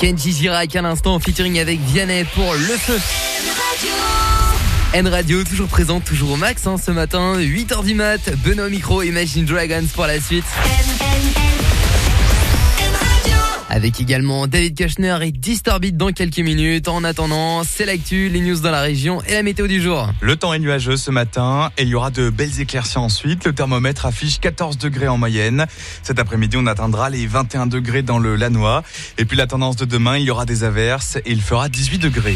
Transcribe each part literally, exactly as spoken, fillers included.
Kenji Girac à l'instant, featuring avec Vianney pour Le Feu. N Radio, toujours présente, toujours au max hein, ce matin, huit heures du mat, Benoît Micro, Imagine Dragons pour la suite. Avec également David Kushner et Disturbed dans quelques minutes. En attendant, c'est l'actu, les news dans la région et la météo du jour. Le temps est nuageux ce matin et il y aura de belles éclaircies ensuite. Le thermomètre affiche quatorze degrés en moyenne. Cet après-midi, on atteindra les vingt et un degrés dans le Lannoy. Et puis la tendance de demain, il y aura des averses et il fera dix-huit degrés.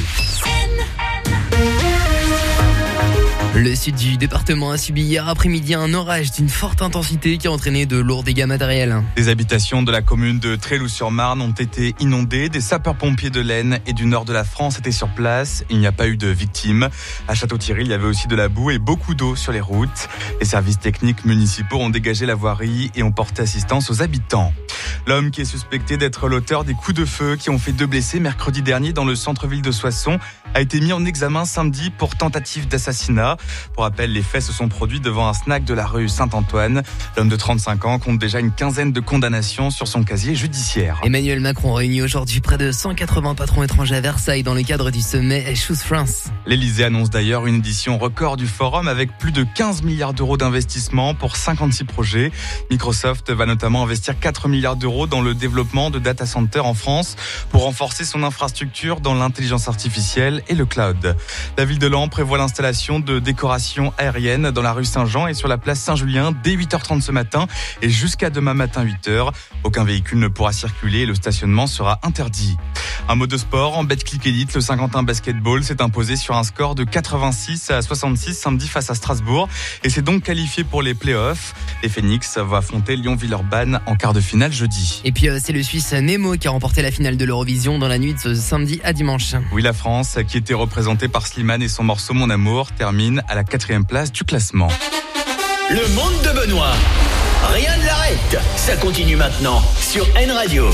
Le sud du département a subi hier après-midi un orage d'une forte intensité qui a entraîné de lourds dégâts matériels. Des habitations de la commune de Tréloux-sur-Marne ont été inondées. Des sapeurs-pompiers de l'Aisne et du nord de la France étaient sur place. Il n'y a pas eu de victimes. À Château-Thierry, il y avait aussi de la boue et beaucoup d'eau sur les routes. Les services techniques municipaux ont dégagé la voirie et ont porté assistance aux habitants. L'homme qui est suspecté d'être l'auteur des coups de feu qui ont fait deux blessés mercredi dernier dans le centre-ville de Soissons a été mis en examen samedi pour tentative d'assassinat. Pour rappel, les faits se sont produits devant un snack de la rue Saint-Antoine. L'homme de trente-cinq ans compte déjà une quinzaine de condamnations sur son casier judiciaire. Emmanuel Macron réunit aujourd'hui près de cent quatre-vingts patrons étrangers à Versailles dans le cadre du sommet Choose France. L'Elysée annonce d'ailleurs une édition record du forum avec plus de quinze milliards d'euros d'investissement pour cinquante-six projets. Microsoft va notamment investir quatre milliards d'euros dans le développement de data centers en France pour renforcer son infrastructure dans l'intelligence artificielle et le cloud. La ville de Laon prévoit l'installation de décorations aériennes dans la rue Saint-Jean et sur la place Saint-Julien dès huit heures trente ce matin et jusqu'à demain matin huit heures. Aucun véhicule ne pourra circuler et le stationnement sera interdit. Un mot de sport, en Betclic Elite, le Saint-Quentin Basketball s'est imposé sur un score de quatre-vingt-six à soixante-six samedi face à Strasbourg et s'est donc qualifié pour les playoffs. Les Phoenix vont affronter Lyon-Villeurbanne en quart de finale jeudi. Et puis euh, c'est le Suisse Nemo qui a remporté la finale de l'Eurovision dans la nuit de ce samedi à dimanche. Oui, la France, qui était représentée par Slimane et son morceau Mon Amour, termine à la quatrième place du classement. Le monde de Benoît, rien ne l'arrête. Ça continue maintenant sur N Radio.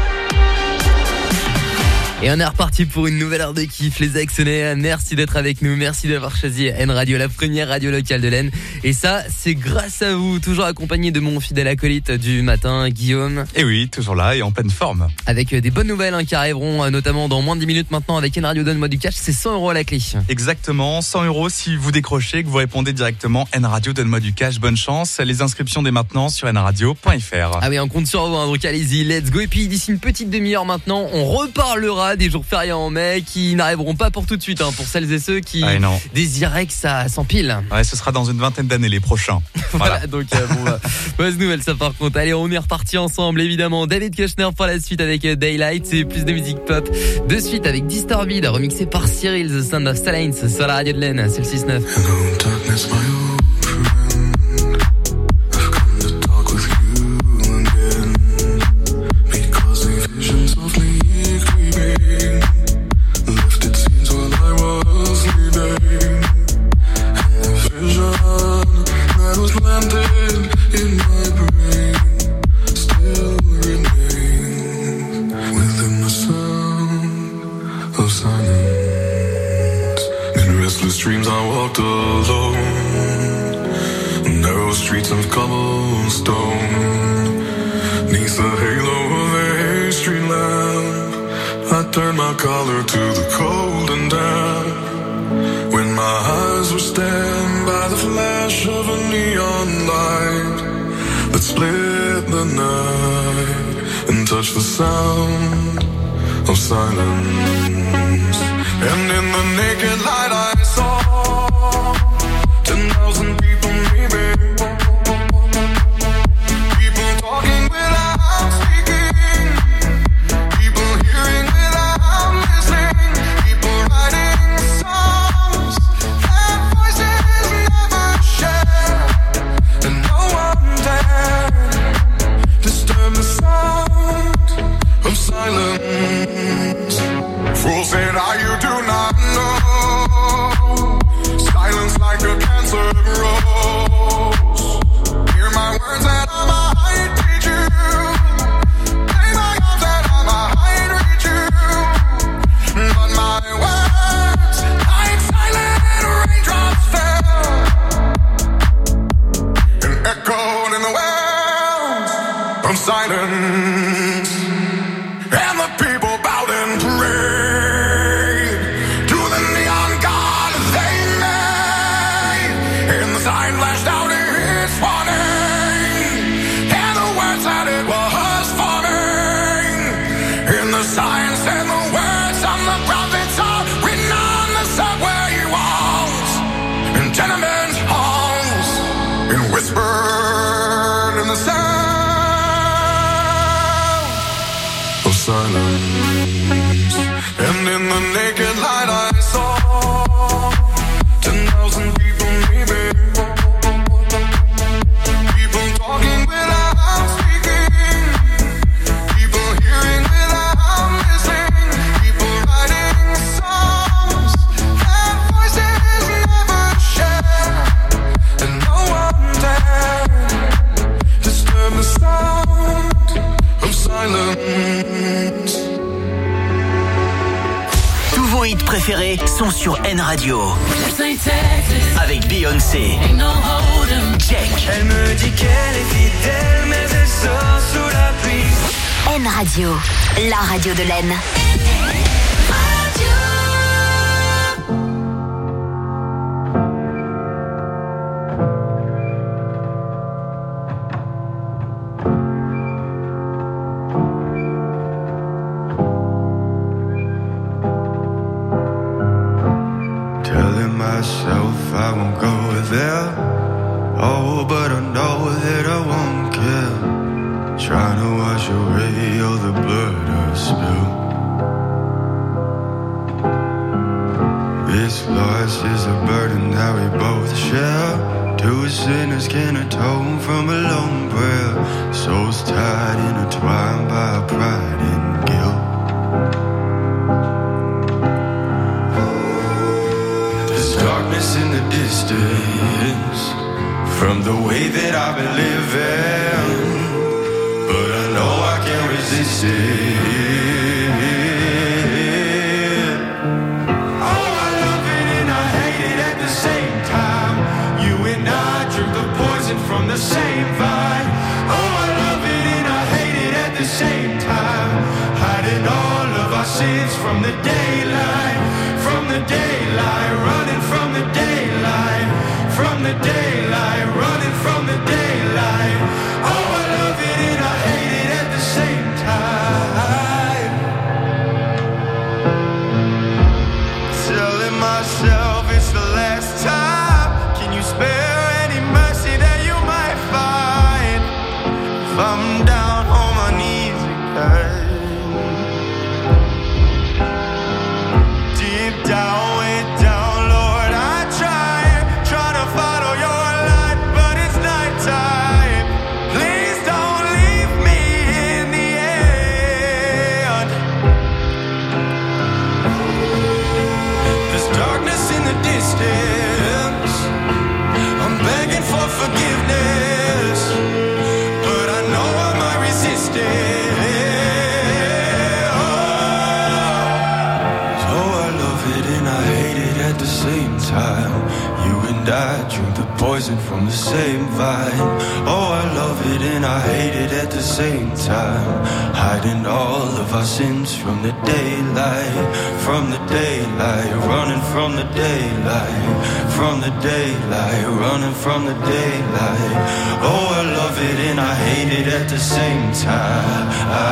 Et on est reparti pour une nouvelle heure de kiff, les Axonnais. Merci d'être avec nous, merci d'avoir choisi N Radio, la première radio locale de l'Aisne. Et ça, c'est grâce à vous, toujours accompagné de mon fidèle acolyte du matin, Guillaume. Et oui, toujours là et en pleine forme. Avec des bonnes nouvelles hein, qui arriveront notamment dans moins de dix minutes maintenant avec N Radio Donne-moi du cash, c'est cent euros à la clé. Exactement, cent euros si vous décrochez, que vous répondez directement N Radio Donne-moi du cash, bonne chance. Les inscriptions dès maintenant sur n radio point f r. Ah oui, on compte sur vous, hein, donc allez-y, let's go. Et puis d'ici une petite demi-heure maintenant, on reparlera des jours fériés en mai qui n'arriveront pas pour tout de suite hein, pour celles et ceux qui ah, désiraient que ça s'empile. Ouais, ce sera dans une vingtaine d'années les prochains. Voilà, voilà donc euh, bon, bah, mauvaise nouvelle ça par contre. Allez, on est reparti ensemble évidemment. David Kushner pour la suite avec Daylight, c'est plus de musique pop. De suite avec Disturbed remixé par Cyril, The Sound of Silence sur la radio de l'Aisne, c'est le six neuf. Dreams I walked alone, narrow streets of cobblestone, neath the halo of a street lamp, I turned my collar to the cold and damp, when my eyes were stabbed by the flash of a neon light, that split the night, and touched the sound of silence, and in the naked light I saw ten thousand people maybe, people talking without speaking, people hearing without listening, people writing songs that voices never share, and no one dared disturb the sound of silence. Fool said, "Ah, you do not know. Silence like a cancer grows. Hear my words and I might teach you. Play my arms and I might reach you. But my words, like silent raindrops fell and echoed in the wells of silence. And the people bowed silence. And in the naked light I saw ten thousand people maybe. People talking without speaking. People hearing without listening. People writing songs and voices never shared. And no one dared disturb the sound of silence. Tous vos hits préférés sont sur N Radio. Avec Beyoncé. Check. Elle me dit qu'elle est fidèle, mais elle sort sous la pluie. N Radio, la radio de l'Aisne. Telling myself I won't go there. Oh, but I know that I won't care. Trying to wash away all the blood I spilled. This loss is a burden that we both share. Two sinners can atone from a lone prayer. Souls tied, intertwined by pride and guilt. There's darkness in the distance from the way that I've been living, but I know I can't resist it. Oh, I love it and I hate it at the same time. You and I drink the poison from the same vine. Oh, I love it and I hate it at the same time. Hiding all of our sins from the daylight, from the daylight, running from the daylight, from the daylight, running from the daylight. Oh, I love it and I hate it at the same time. Telling myself it's the last time. Can you spare any mercy that you might find? If I'm down on my knees again, deep down, way down, Lord, I try, try to follow your light, but it's nighttime. Please don't leave me in the end. There's darkness in the distance. I'm begging for forgiveness, but I know I might resist it. Oh, I love it and I hate it at the same time. You and I drink the poison from the same vine. Oh, I love it and I hate it at the same time. Hiding all of our sins from the daylight, from the daylight, running from the daylight, from the daylight, running from the daylight. Oh, I love it and I hate it at the same time.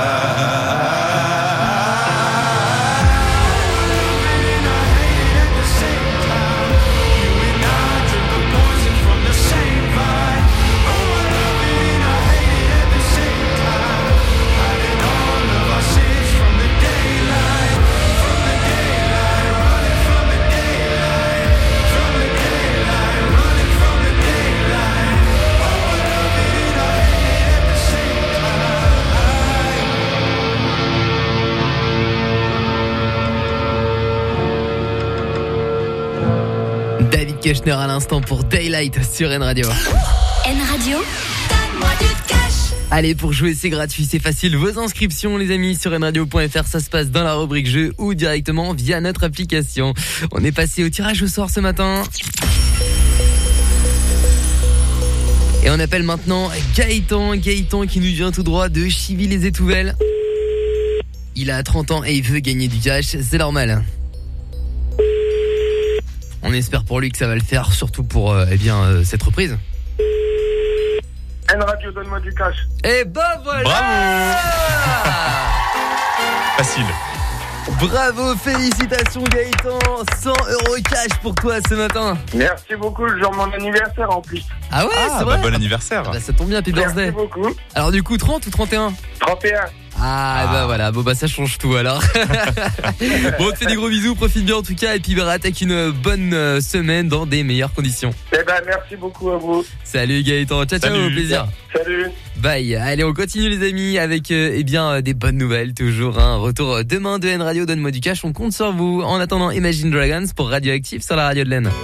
David Kushner à l'instant pour Daylight sur N Radio. N Radio, donne-moi du cash. Allez, pour jouer, c'est gratuit, c'est facile. Vos inscriptions, les amis, sur n radio point f r, ça se passe dans la rubrique jeu ou directement via notre application. On est passé au tirage au sort ce matin. Et on appelle maintenant Gaëtan, Gaëtan qui nous vient tout droit de Chivy-les-Étouvelles. Il a trente ans et il veut gagner du cash, c'est normal. On espère pour lui que ça va le faire, surtout pour euh, eh bien euh, cette reprise. N Radio, donne-moi du cash. Et bah voilà. Bravo. Facile. Bravo, félicitations Gaëtan, cent euros cash pour toi ce matin. Merci beaucoup, le jour de mon anniversaire en plus. Ah ouais, Ah, c'est bah, vrai. bon anniversaire. Ah bah, ça tombe bien, happy birthday. Merci beaucoup. Alors du coup, trente ou trente et un? trente et un. Ah, ah bah voilà, bon bah ça change tout alors. Bon, on te fait des gros bisous, profite bien en tout cas et puis bah, attaque une bonne semaine dans des meilleures conditions. Eh ben merci beaucoup à vous. Salut Gaëtan, ciao ciao, au plaisir. Salut. Bye. Allez, on continue les amis avec euh, eh bien euh, des bonnes nouvelles toujours. Un hein. Retour demain de N Radio, donne-moi du cash, on compte sur vous. En attendant, Imagine Dragons pour Radioactive sur la radio de l'Aisne.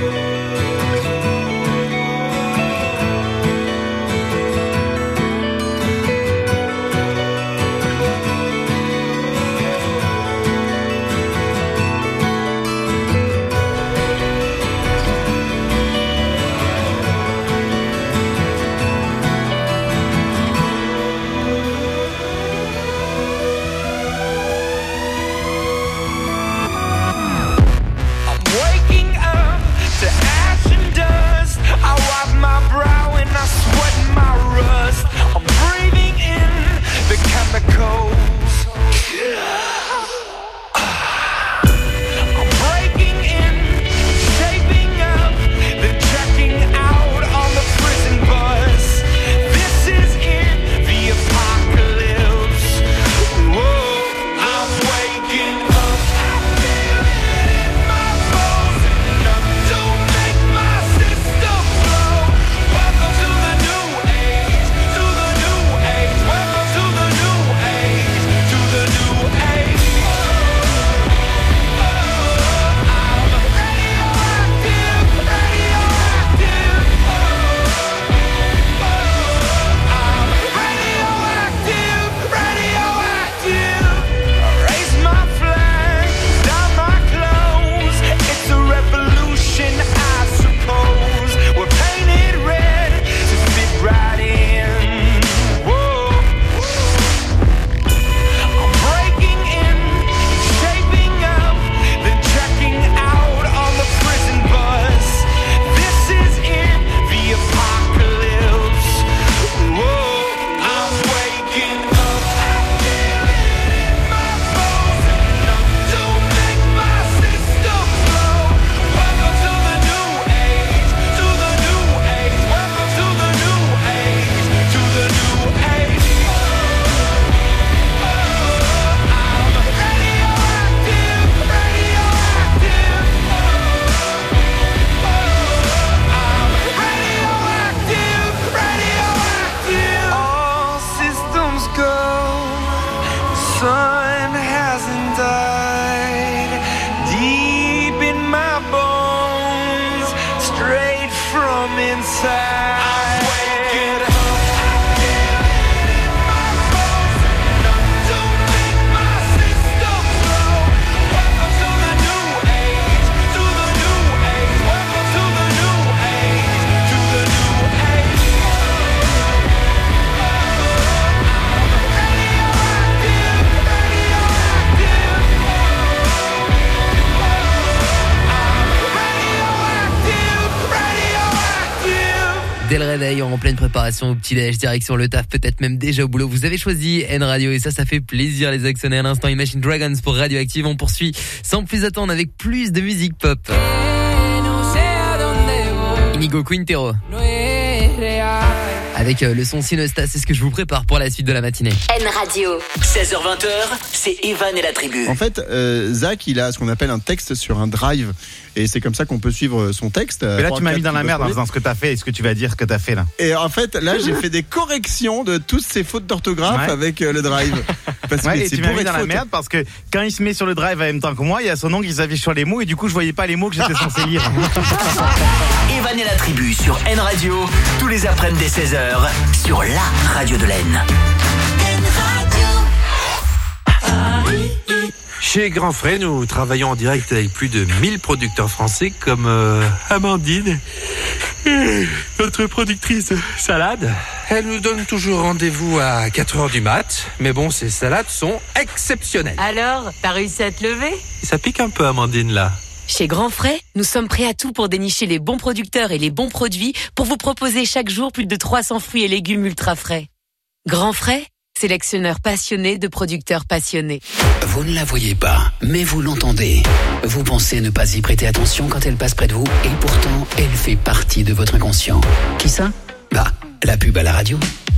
Dès le réveil, en pleine préparation au petit-déj, direction le taf, peut-être même déjà au boulot. Vous avez choisi N Radio et ça, ça fait plaisir les actionnaires. À l'instant, Imagine Dragons pour Radioactive. On poursuit sans plus attendre avec plus de musique pop. Inigo Quintero. Avec le son Sinostas, c'est ce que je vous prépare pour la suite de la matinée. N Radio. seize heures vingt, c'est Evan et la tribu. En fait, euh, Zach, il a ce qu'on appelle un texte sur un drive. Et c'est comme ça qu'on peut suivre son texte. Mais là, tu m'as mis dans la merde en faisant ce que t'as fait et ce que tu vas dire ce que t'as fait là. Et en fait, là, j'ai fait des corrections de toutes ces fautes d'orthographe ouais. avec euh, le drive. Parce ouais, que et c'est tu m'as mis dans la merde parce que quand il se met sur le drive en même temps que moi, il y a son nom qui s'affiche sur les mots et du coup, je voyais pas les mots que j'étais censé lire. Evan et la tribu sur N Radio, tous les après-midi dès seize heures, sur la radio de l'Aisne. Chez Grand Frais, nous travaillons en direct avec plus de mille producteurs français comme euh, Amandine, notre productrice de salade. Elle nous donne toujours rendez-vous à quatre heures du mat, mais bon, ces salades sont exceptionnelles. Alors, t'as réussi à te lever ? Ça pique un peu, Amandine, là. Chez Grand Frais, nous sommes prêts à tout pour dénicher les bons producteurs et les bons produits pour vous proposer chaque jour plus de trois cents fruits et légumes ultra frais. Grand Frais, sélectionneur passionné de producteurs passionnés. Vous ne la voyez pas, mais vous l'entendez. Vous pensez ne pas y prêter attention quand elle passe près de vous, et pourtant, elle fait partie de votre inconscient. Qui ça ? Bah, la pub à la radio.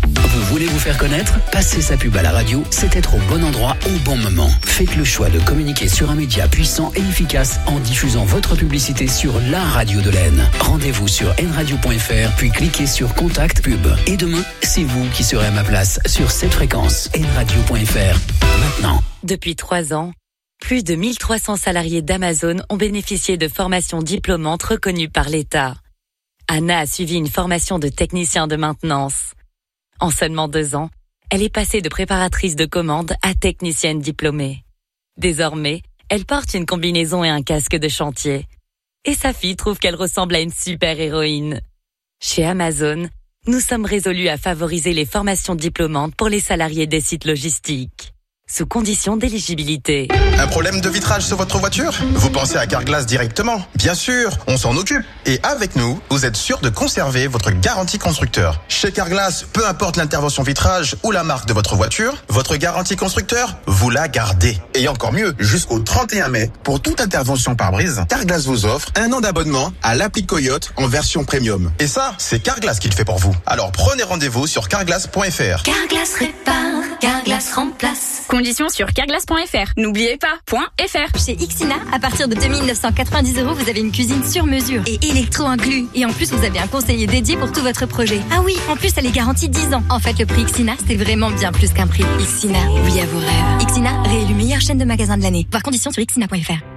Vous voulez vous faire connaître? Passer sa pub à la radio, c'est être au bon endroit au bon moment. Faites le choix de communiquer sur un média puissant et efficace en diffusant votre publicité sur la radio de l'Aisne. Rendez-vous sur n radio point f r, puis cliquez sur Contact Pub. Et demain, c'est vous qui serez à ma place sur cette fréquence. n radio point f r. Maintenant. Depuis trois ans, plus de mille trois cents salariés d'Amazon ont bénéficié de formations diplômantes reconnues par l'État. Anna a suivi une formation de technicien de maintenance. En seulement deux ans, elle est passée de préparatrice de commande à technicienne diplômée. Désormais, elle porte une combinaison et un casque de chantier. Et sa fille trouve qu'elle ressemble à une super-héroïne. Chez Amazon, nous sommes résolus à favoriser les formations diplômantes pour les salariés des sites logistiques, sous condition d'éligibilité. Un problème de vitrage sur votre voiture? Vous pensez à Carglass directement? Bien sûr, on s'en occupe. Et avec nous, vous êtes sûr de conserver votre garantie constructeur. Chez Carglass, peu importe l'intervention vitrage ou la marque de votre voiture, votre garantie constructeur, vous la gardez. Et encore mieux, jusqu'au trente et un mai, pour toute intervention pare-brise, Carglass vous offre un an d'abonnement à l'appli Coyote en version premium. Et ça, c'est Carglass qui le fait pour vous. Alors prenez rendez-vous sur carglass point f r. Carglass répare, Carglass remplace. Conditions sur carglass point f r. N'oubliez pas, .fr. Chez Ixina, à partir de deux mille neuf cent quatre-vingt-dix euros, vous avez une cuisine sur mesure et électro inclus. Et en plus, vous avez un conseiller dédié pour tout votre projet. Ah oui, en plus, elle est garantie dix ans. En fait, le prix Ixina, c'est vraiment bien plus qu'un prix. Ixina, oui à vos rêves. Ixina, réélu meilleure chaîne de magasins de l'année. Voir conditions sur ixina point f r.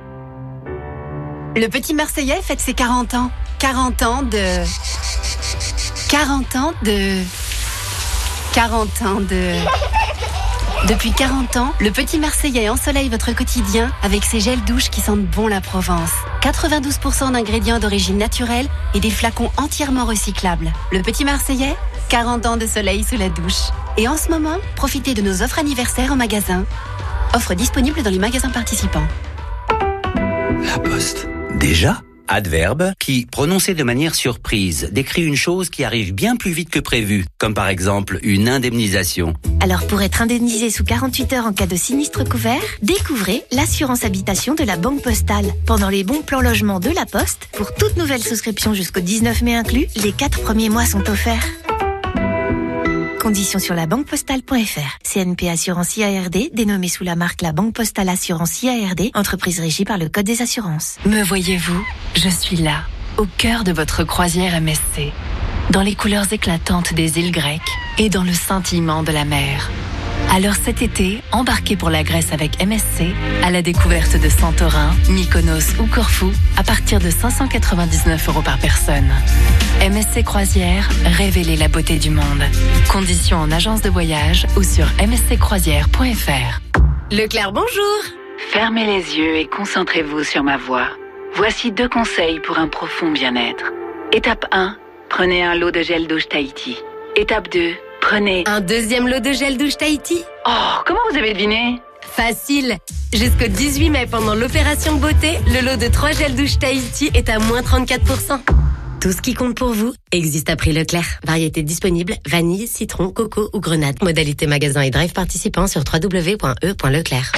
Le petit Marseillais fête ses quarante ans. quarante ans de... quarante ans de... quarante ans de... Depuis quarante ans, le petit Marseillais ensoleille votre quotidien avec ses gels douches qui sentent bon la Provence. quatre-vingt-douze pour cent d'ingrédients d'origine naturelle et des flacons entièrement recyclables. Le petit Marseillais, quarante ans de soleil sous la douche. Et en ce moment, profitez de nos offres anniversaires en magasin. Offres disponibles dans les magasins participants. La Poste. Déjà? Adverbe qui, prononcé de manière surprise, décrit une chose qui arrive bien plus vite que prévu, comme par exemple une indemnisation. Alors pour être indemnisé sous quarante-huit heures en cas de sinistre couvert, découvrez l'assurance habitation de la Banque Postale. Pendant les bons plans logement de la Poste, pour toute nouvelle souscription jusqu'au dix-neuf mai inclus, les quatre premiers mois sont offerts. Conditions sur la banque postale point f r. C N P Assurance I A R D, dénommée sous la marque La Banque Postale Assurance I A R D, entreprise régie par le Code des assurances. Me voyez-vous? Je suis là, au cœur de votre croisière M S C, dans les couleurs éclatantes des îles grecques et dans le scintillement de la mer. Alors cet été, embarquez pour la Grèce avec M S C à la découverte de Santorin, Mykonos ou Corfou à partir de cinq cent quatre-vingt-dix-neuf euros par personne. M S C Croisière, révélez la beauté du monde. Conditions en agence de voyage ou sur m s c croisière point f r. Leclerc, bonjour. Fermez les yeux et concentrez-vous sur ma voix. Voici deux conseils pour un profond bien-être. Étape un, prenez un lot de gel douche Tahiti. Étape deux, prenez... Un deuxième lot de gel douche Tahiti. Oh, comment vous avez deviné? Facile. Jusqu'au dix-huit mai, pendant l'opération beauté, le lot de trois gels douche Tahiti est à moins trente-quatre pour cent. Tout ce qui compte pour vous existe à prix Leclerc. Variété disponible, vanille, citron, coco ou grenade. Modalité magasin et drive participants sur w w w point e point leclerc.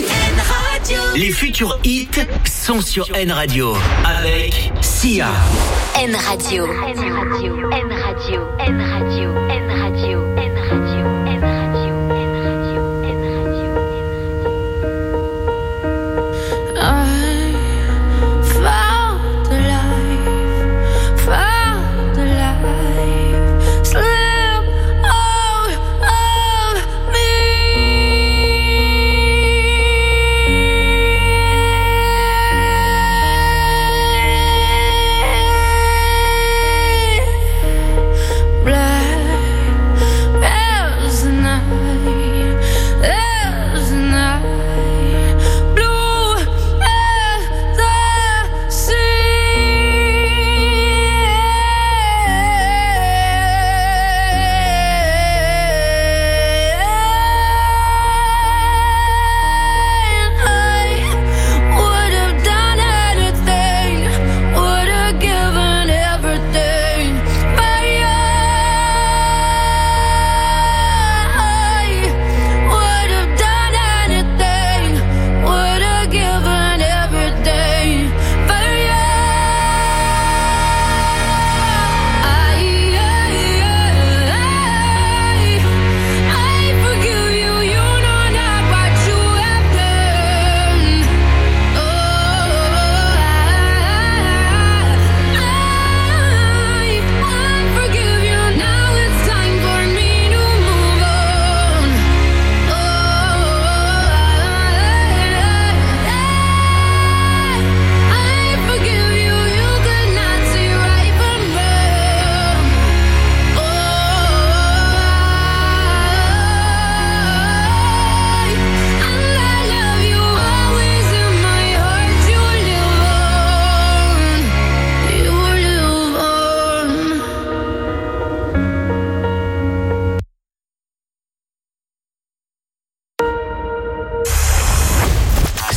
Les futurs hits sont sur N Radio avec Sia. N Radio. N Radio. N Radio. N Radio. N Radio. N Radio. N Radio. Black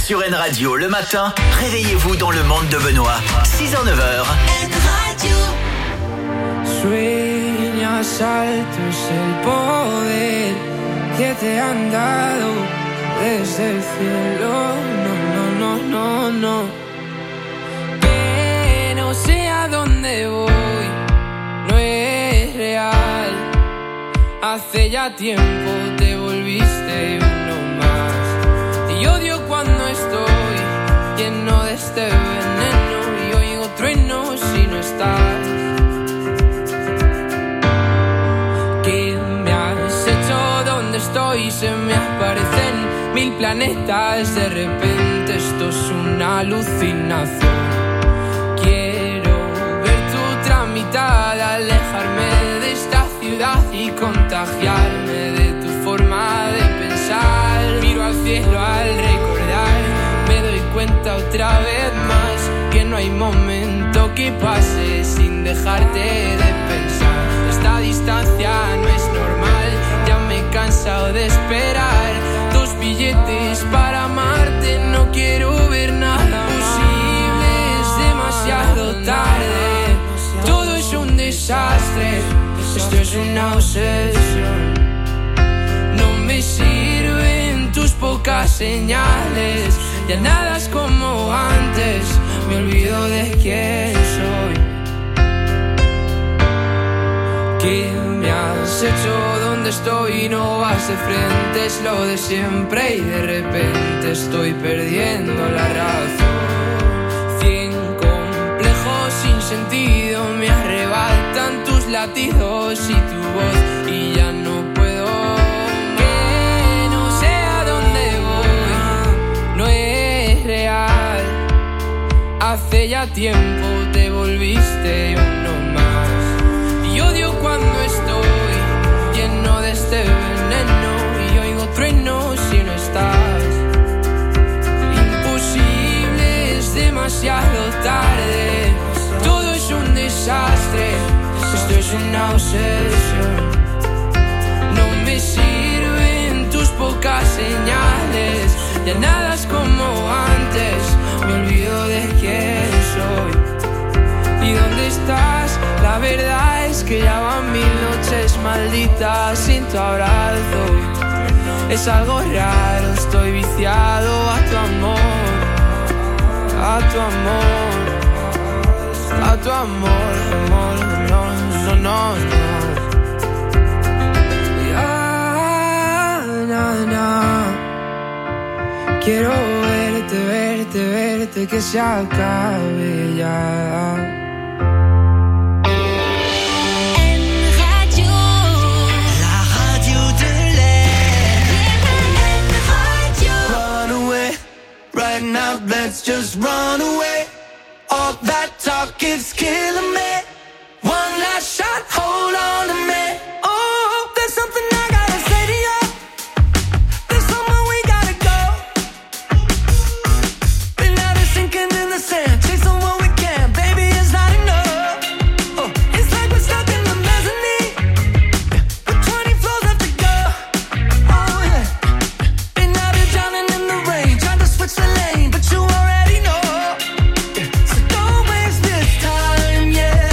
Sur N Radio, le matin, réveillez-vous dans le monde de Benoît. six heures neuf heures. N Radio. Sueñas alto es el poder que te han dado desde el cielo. No, no, no, no, no. Que no sé a dónde voy, no es real. Hace ya tiempo te volviste uno más. Y odio cuando estoy lleno de este veneno y oigo truenos si no estás. ¿Qué me has hecho? ¿Dónde estoy? Se me aparecen mil planetas. De repente esto es una alucinación. Quiero ver tu tramitada, alejarme de esta ciudad y contagiarme de tu forma de pensar. Miro al cielo al recordar, me doy cuenta otra vez más que no hay momento que pase sin dejarte de pensar. Esta distancia no es normal, ya me he cansado de esperar. Dos billetes para amarte, no quiero ver nada posible, es demasiado tarde. Todo es un desastre, esto es una obsesión. No me sirven tus pocas señales, ya nada es como antes, me olvido de quién soy. ¿Qué me has hecho? ¿Dónde estoy? No vas de frente, es lo de siempre y de repente estoy perdiendo la razón. Cien complejos sin sentido me arrebatan tus latidos y tu voz y ya no puedo. Que no sé a dónde voy, no es real. Hace ya tiempo te volviste uno más. Y odio cuando estoy lleno de este veneno y oigo truenos si no estás. Imposible, es demasiado tarde. Todo es un desastre, esto es una obsesión. No me sirven tus pocas señales, ya nada es como antes, me olvido de quién soy. ¿Y dónde estás? La verdad es que ya van mil noches malditas sin tu abrazo. Es algo raro, estoy viciado a tu amor, a tu amor, a tu amor, amor, no, no, no, no. Ya, na, na. Quiero verte, verte, verte, que se acabe ya. Right now, let's just run away. All that talk is killing me. One last shot, hold on to me. Oh, there's something I gotta say to you. There's somewhere we gotta go. Been out of sinking in the sand, chasing what we can. Baby, it's not enough. Oh, it's like we're stuck in the mezzanine with twenty floors left to go. Oh yeah. Been out here drowning in the rain, trying to switch the lane, but you already know. So don't waste this time, yeah.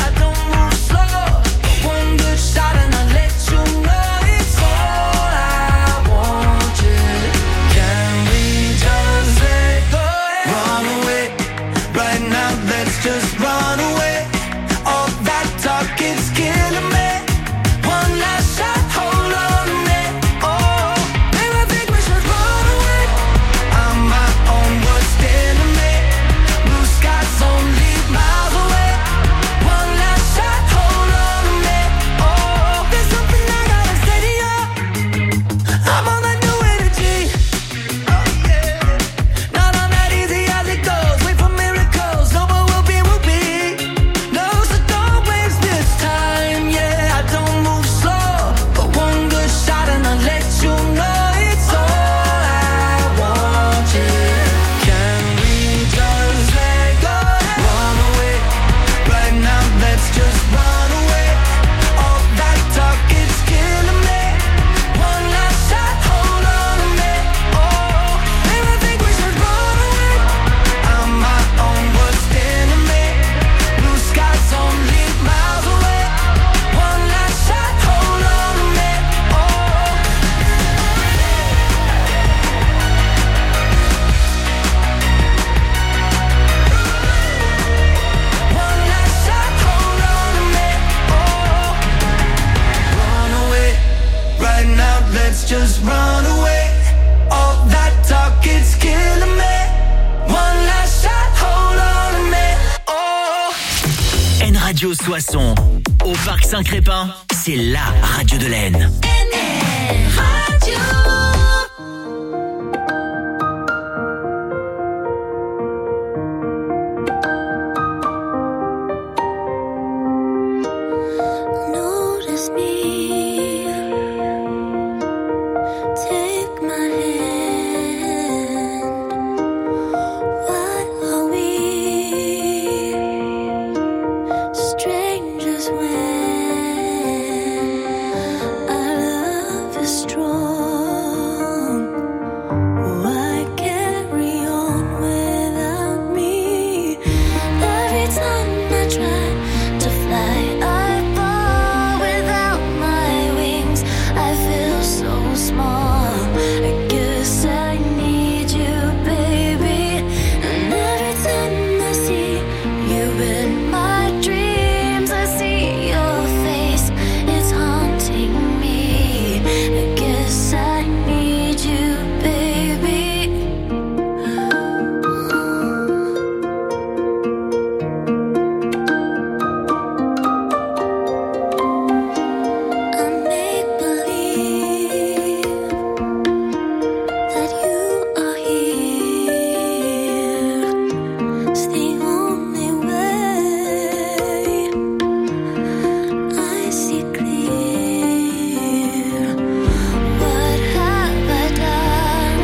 Radio Soissons. Au Parc Saint-Crépin, c'est la radio de l'Aisne. Notice me, take my hand. Why are we strangers when our love is strong? Why carry on without me? Every time I try to fly, I fall without my wings. I feel so small. I guess I need you, baby. And every time I see you in my dreams, I see your face. It's haunting me. I guess I need you, baby. I make believe that you are here. It's the only way. I see clear. What have I done?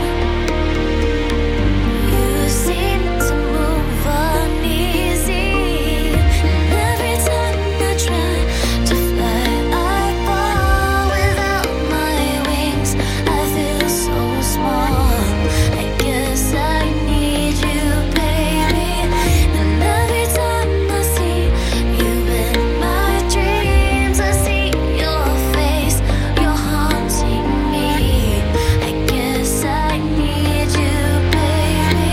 You seem to move uneasy. And every time I try to fly, I fall without my wings. I feel so small. I guess I need you, baby. And every time I see you in my dreams, I see your face. You're haunting me. I guess I need you, baby.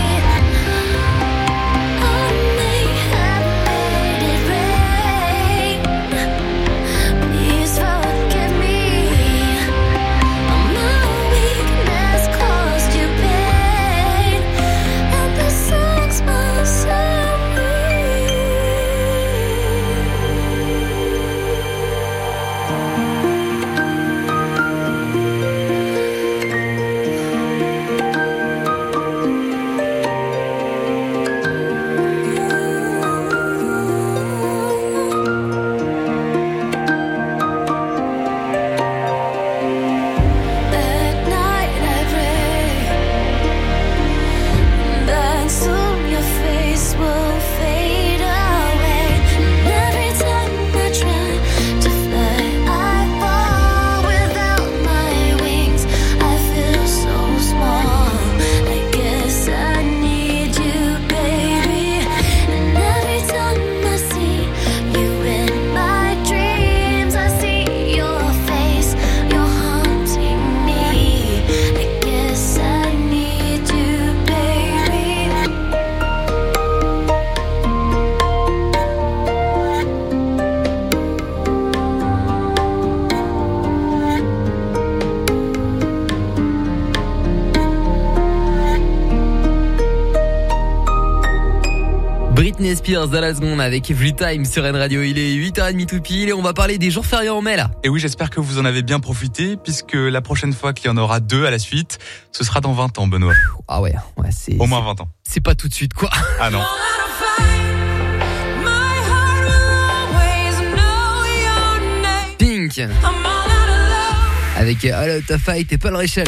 I may have made it rain. Please forgive me. My weakness caused you pain, and this song's my At night I pray that soon your face will fade away. And every time I try to fly, I fall without my wings. I feel so small. I guess I need you, baby. And every time I see you in my dreams, I see your face. You're haunting me. I guess I need you, baby. Britney Spears dans la seconde avec Every Time sur N Radio. Il est huit heures trente tout pile et on va parler des jours fériés en mai là. Et oui, j'espère que vous en avez bien profité, puisque la prochaine fois qu'il y en aura deux à la suite, ce sera dans vingt ans, Benoît. Ah ouais, ouais c'est Au moins vingt ans. c'est pas tout de suite quoi. Ah non. Pink avec All Out of Fight et Paul Rachel.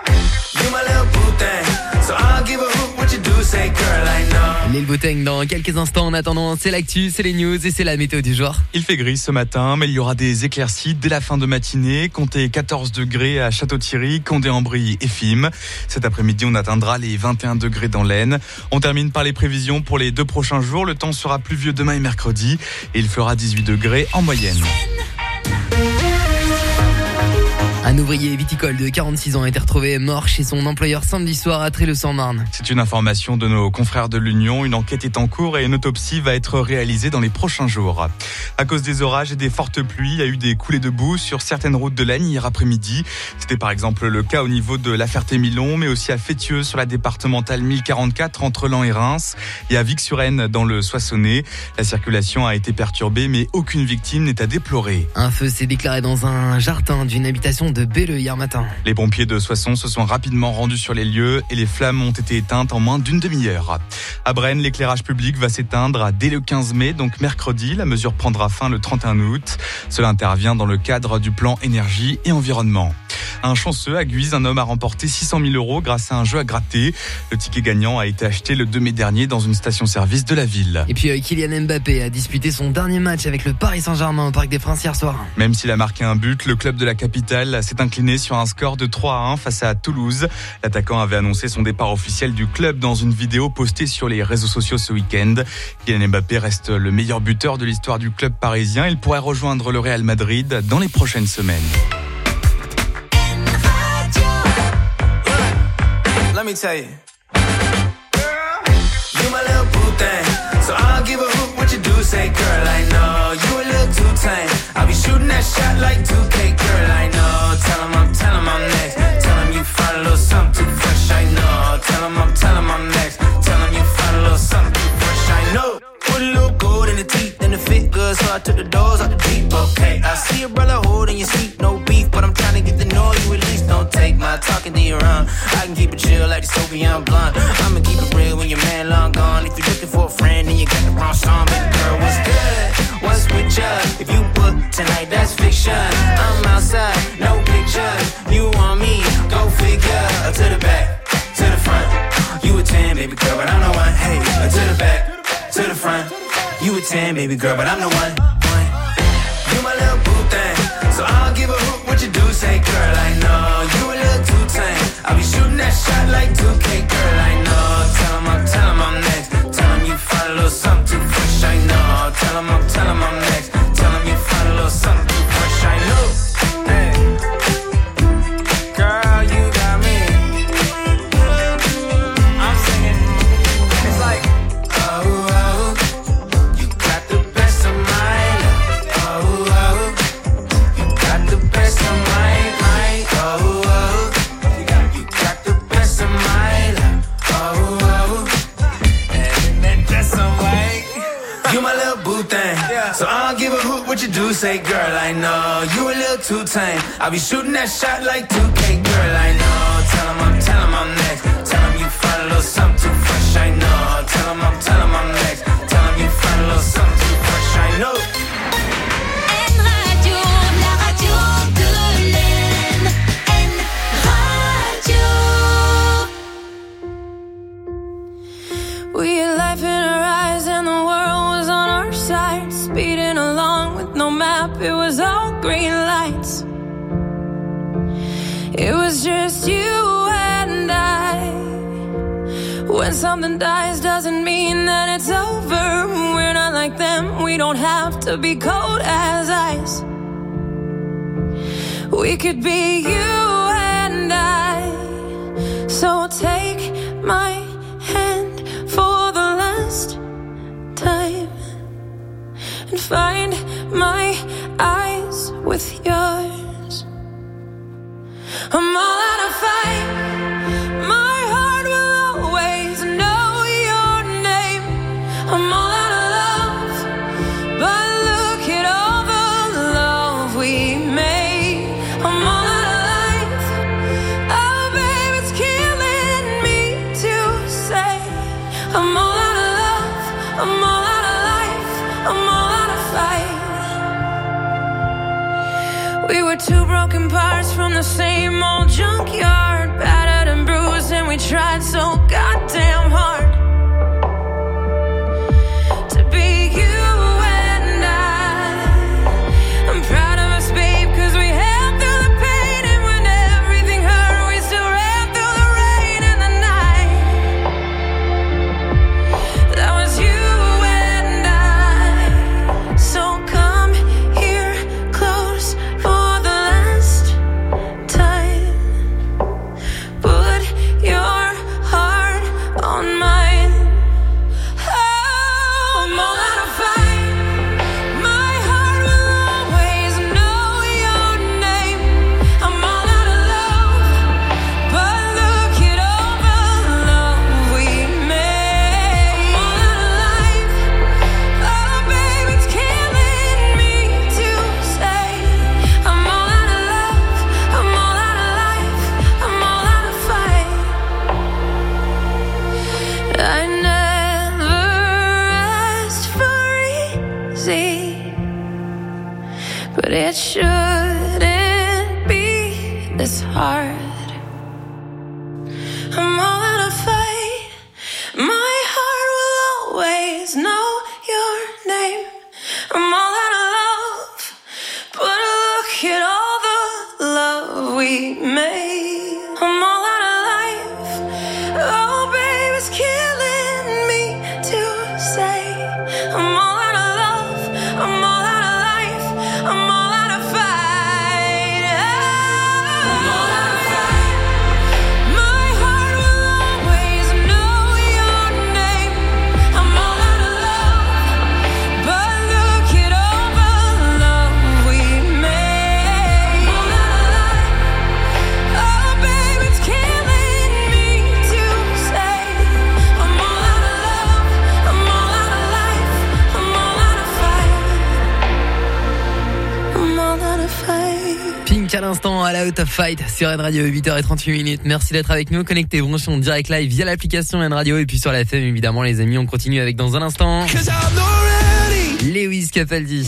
Lil Bouteng dans quelques instants. En attendant, c'est l'actu, c'est les news et c'est la météo du jour. Il fait gris ce matin, mais il y aura des éclaircies dès la fin de matinée. Comptez quatorze degrés à Château-Thierry, Condé-en-Brie et Fismes. Cet après-midi, on atteindra les vingt et un degrés dans l'Aisne. On termine par les prévisions pour les deux prochains jours. Le temps sera pluvieux demain et mercredi et il fera dix-huit degrés en moyenne. Un Un ouvrier viticole de quarante-six ans a été retrouvé mort chez son employeur samedi soir à Tréleu-en-Marne. C'est une information de nos confrères de l'Union. Une enquête est en cours et une autopsie va être réalisée dans les prochains jours. À cause des orages et des fortes pluies, il y a eu des coulées de boue sur certaines routes de l'Aisne hier après-midi. C'était par exemple le cas au niveau de La Ferté-Milon, mais aussi à Fétieux sur la départementale mille quarante-quatre entre Laon et Reims et à Vic-sur-Aisne dans le Soissonnais. La circulation a été perturbée, mais aucune victime n'est à déplorer. Un feu s'est déclaré dans un jardin d'une habitation de Belleux hier matin. Les pompiers de Soissons se sont rapidement rendus sur les lieux et les flammes ont été éteintes en moins d'une demi-heure. À Braine, l'éclairage public va s'éteindre dès le quinze mai, donc mercredi. La mesure prendra fin le trente et un août. Cela intervient dans le cadre du plan énergie et environnement. Un chanceux à Guise, un homme a remporté six cent mille euros grâce à un jeu à gratter. Le ticket gagnant a été acheté le deux mai dernier dans une station-service de la ville. Et puis euh, Kylian Mbappé a disputé son dernier match avec le Paris Saint-Germain au Parc des Princes hier soir. Même s'il a marqué un but, le club de la capitale s'est incliné sur un score de trois à un face à Toulouse. L'attaquant avait annoncé son départ officiel du club dans une vidéo postée sur les réseaux sociaux ce week-end. Kylian Mbappé reste le meilleur buteur de l'histoire du club parisien. Il pourrait rejoindre le Real Madrid dans les prochaines semaines. Let me tell you, girl, you my little boo thing, so I'll give a hoot what you do. Say, girl, I know you a little too tame. I'll be shooting that shot like two K, girl, I know. Tell 'em I'm, tell 'em I'm next. Tell 'em you find a little something too fresh, I know. Tell 'em I'm, tell 'em I'm next. Tell 'em you find a little something too fresh, I know. Put a little gold in the teeth and it fit good, so I took the doors out the deep. Okay, I see a brother holding your seat, no beef, but I'm trying to get to know you at least. Don't take my talking to your own. I can keep it chill like the Soviet blunt. I'ma keep it real when your man long gone. If you're looking for a friend and you got the wrong song, baby girl, what's good? What's with ya? If you book tonight, that's fiction. I'm outside, no pictures. You want me? Go figure. To the back, to the front. You a ten, baby girl, but I'm the one. Hey, to the back, to the front. You a ten, baby girl, but I'm the one. one. You my little boo thing, so I'll give a hoot what you do. Say, girl, I know you a little too tame. I'll be shooting that shot like two K, girl, I know. Tell 'em I'm, tell 'em I'm next. Tell 'em you find a little something too fresh, I know. Tell 'em I'm, tell 'em I'm next. Tell 'em you find a little something too fresh, I know. Hey, girl, you got me. I'm singing. It's like, oh, oh, you got the best of my love. Oh, oh, you got the best of my, my, oh, oh, you got, you got the best of my love. Oh, oh, and then that's some way. You my little boo thing, so I don't give a hoot what you do. Say, girl, I know you a little too tame. I'll be shooting that shot like two K, girl, I know. Tell 'em I'm, tell 'em I'm next. Tell 'em you find a little something too fresh, I know. Tell 'em I'm, tell 'em I'm next. Tell 'em you find a little something too fresh, I know. N Radio, la radio de l'Aisne. N Radio. We had life in our eyes and the world was on our side. Speeding along with no map, it was all green lights. It was just you and I. When something dies doesn't mean that it's over. We're not like them, we don't have to be cold as ice. We could be you and I. So take my hand for the last time and find my eyes with yours. I'm all out of fight. My heart will always know your name. I'm all out of love, but look at all the love we made. I'm all out of life. Oh, babe, it's killing me to say. I'm all out of love. I'm all out of life. I'm all out of fight. We were two broken parts from the same old junkyard, battered and bruised, and we tried so goddamn hard to be you and I. I'm proud of us, babe, 'cause we held through the pain, and when everything hurt, we still ran through the rain and the night. That was you and I. So come here close for the last l'instant à la Out of Fight sur N Radio, huit heures trente-huit minutes. Merci d'être avec nous, connectés, branchés en direct live via l'application N Radio et puis sur la F M évidemment les amis. On continue avec dans un instant Lewis Capaldi.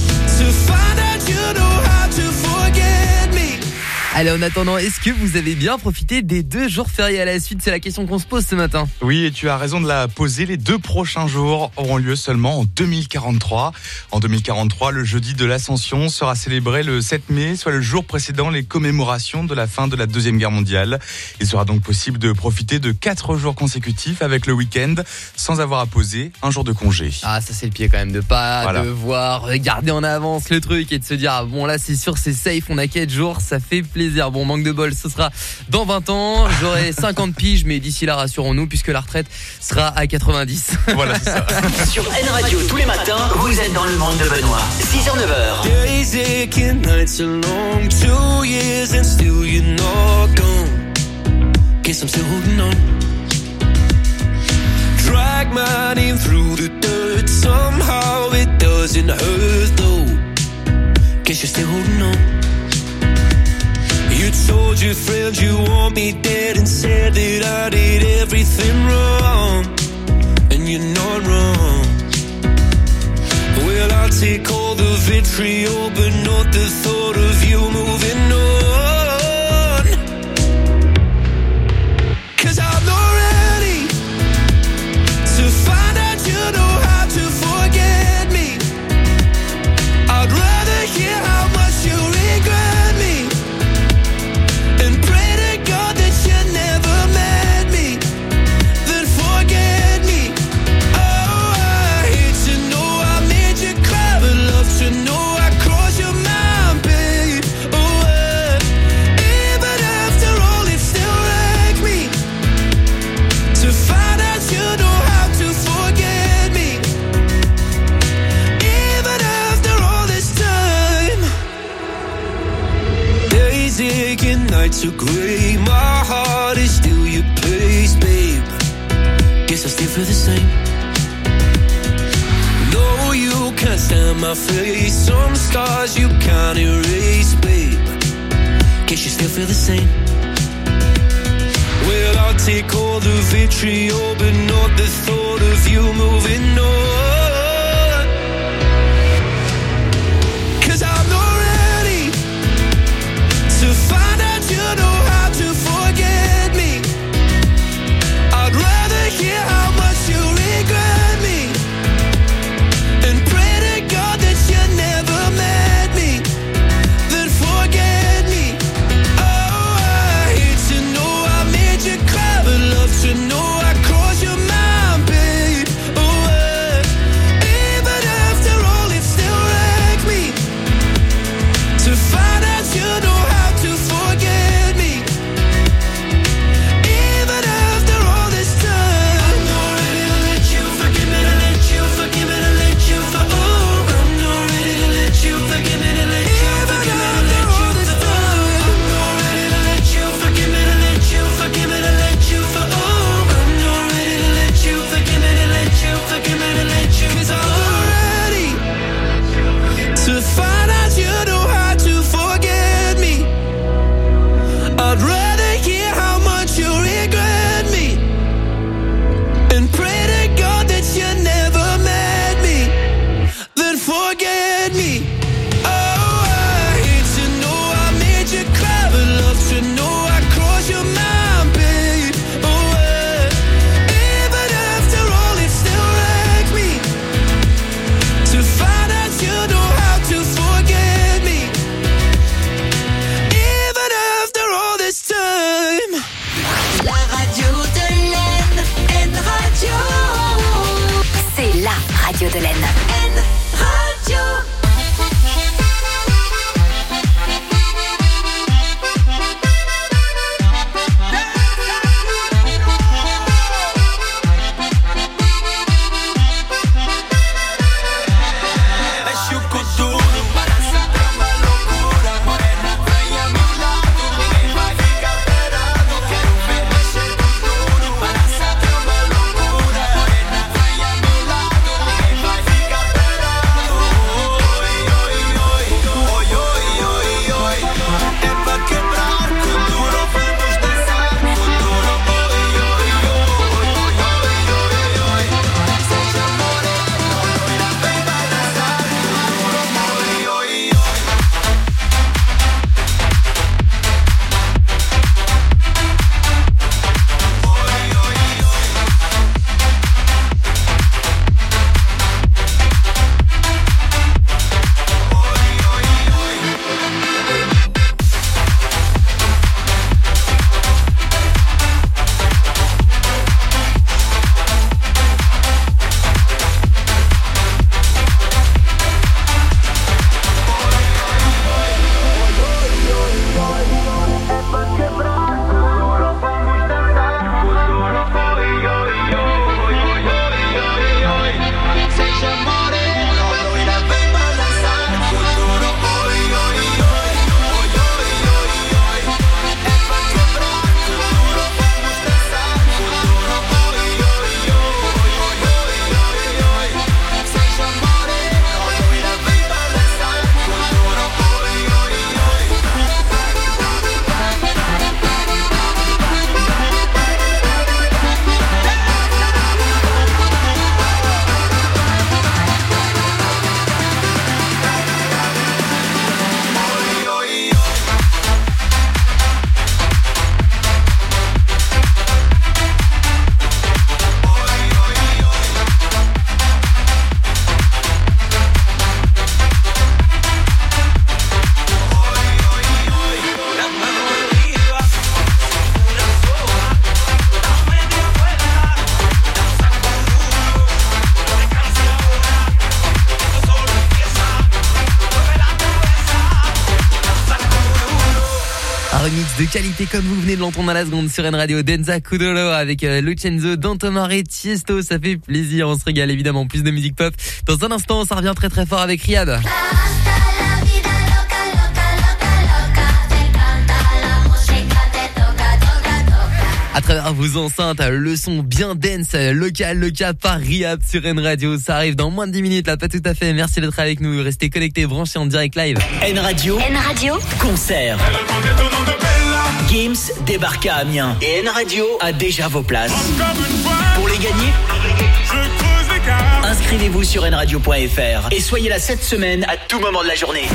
Allez, en attendant, est-ce que vous avez bien profité des deux jours fériés à la suite? C'est la question qu'on se pose ce matin. Oui, et tu as raison de la poser. Les deux prochains jours auront lieu seulement en deux mille quarante-trois. En deux mille quarante-trois, le jeudi de l'Ascension sera célébré le sept mai, soit le jour précédant les commémorations de la fin de la Deuxième Guerre mondiale. Il sera donc possible de profiter de quatre jours consécutifs avec le week-end sans avoir à poser un jour de congé. Ah, ça c'est le pied quand même, de pas Voilà. devoir regarder en avance le truc et de se dire ah, bon là c'est sûr c'est safe, on a quatre jours, ça fait plaisir. Bon, manque de bol, ce sera dans vingt ans. J'aurai cinquante piges, mais d'ici là, rassurons-nous, puisque la retraite sera à quatre-vingt-dix. Voilà, c'est ça. Sur N Radio, tous les matins, vous êtes dans le monde de Benoît. six heures neuf heures. Days aching, nights are long, two years and still you're not gone. Guess I'm still holding on. Drag my name through the dirt, somehow it doesn't hurt though. Guess you're still holding on. You told your friends you want me dead and said that I did everything wrong. And you're not wrong. Well, I'll take all the vitriol, but not the thought of you moving on. 'Cause I'm not ready to find out you know how to forget me. I'd rather hear how much you regret me and pray to God that you never met me, then forget me. Oh, I hate to know I made you cry, but love to know I crossed your mind, babe. Oh, uh, even after all, it still wrecks me to find out you know how to forget me. Even after all this time, days aching, nights are grey, my heart is still your place, babe. Guess I still feel the same. No, you can't stand my face, some scars you can't erase, babe. Guess you still feel the same. Well, I'll take all the vitriol, but not the thought of you moving on. 'Cause I'm not ready to find out you know how to forget me. I'd rather hear how much you regret me and pray to God that you never met me, then forget me. Oh, I hate to know I made you cry, but love to know I crossed your mind, babe. Oh, uh, even after all, it still wrecks me to find out you know how to forget me. Even after all this time, I'm not ready to let you forgive me, to let you forgive me, to let you for oh, I'm not ready to let you forgive me, to let you forgive me, to let you for oh, I'm not ready to let you forgive me, to let you forgive me, to let you for oh, I'm not ready to let you forgive me, to let you forgive me, to let you 'cause I'm not ready to find out you know how to forget me. I'd rather hear how much you regret me and pray to God that you never met me, then forget me. Oh, I hate to know I made you cry, but love to know I crossed your mind, babe. Oh, uh, even after all, it still wrecks me to find out you know how to forget me. Even after all this time. La radio de l'Aisne, N Radio. C'est la radio de l'Aisne. N Radio. Vai ficar de qualité comme vous venez de l'entendre à la seconde sur N Radio. Denza Kudolo avec euh, Lucenzo, Dantomare, Tiesto, ça fait plaisir, on se régale évidemment, plus de musique pop. Dans un instant, ça revient très très fort avec Riyad. À travers vos enceintes, le son bien dance, local, local par Riyad sur N Radio. Ça arrive dans moins de dix minutes, là, pas tout à fait. Merci d'être avec nous. Restez connectés, branchez en direct live. N Radio. N Radio. Concert. Gims débarque à Amiens. Et N Radio a déjà vos places. Pour les gagner, inscrivez-vous sur n radio point f r et soyez là cette semaine à tout moment de la journée.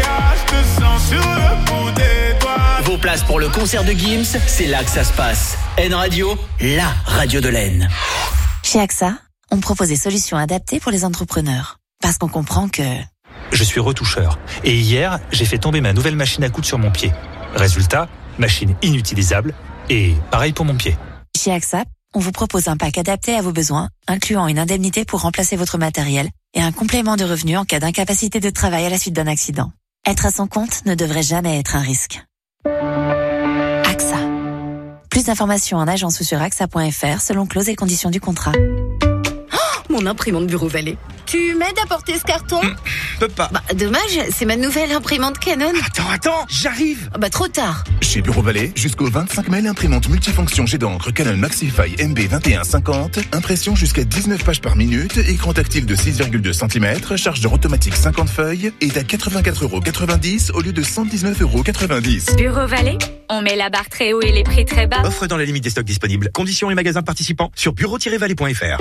Vos places pour le concert de Gims, c'est là que ça se passe. N Radio, la radio de l'Aisne. Chez A X A, on propose des solutions adaptées pour les entrepreneurs. Parce qu'on comprend que... Je suis retoucheur. Et hier, j'ai fait tomber ma nouvelle machine à coudre sur mon pied. Résultat, machine inutilisable. Et pareil pour mon pied. Chez A X A, on vous propose un pack adapté à vos besoins, incluant une indemnité pour remplacer votre matériel et un complément de revenu en cas d'incapacité de travail à la suite d'un accident. Être à son compte ne devrait jamais être un risque. A X A. Plus d'informations en agence ou sur A X A point F R selon clauses et conditions du contrat. Mon imprimante Bureau Vallée. Tu m'aides à porter ce carton? mmh, Peux pas. Bah, dommage, c'est ma nouvelle imprimante Canon. Attends, attends, j'arrive. Bah, trop tard. Chez Bureau Vallée, jusqu'au vingt-cinq mai, l'imprimante multifonction jet d'encre Canon Maxify M B vingt et un cinquante, impression jusqu'à dix-neuf pages par minute, écran tactile de six virgule deux centimètres, chargeur automatique cinquante feuilles, est à quatre-vingt-quatre euros quatre-vingt-dix au lieu de cent dix-neuf euros quatre-vingt-dix. Bureau Vallée, on met la barre très haut et les prix très bas. Offre dans la limite des stocks disponibles. Conditions et magasins participants sur bureau tiret vallée point f r.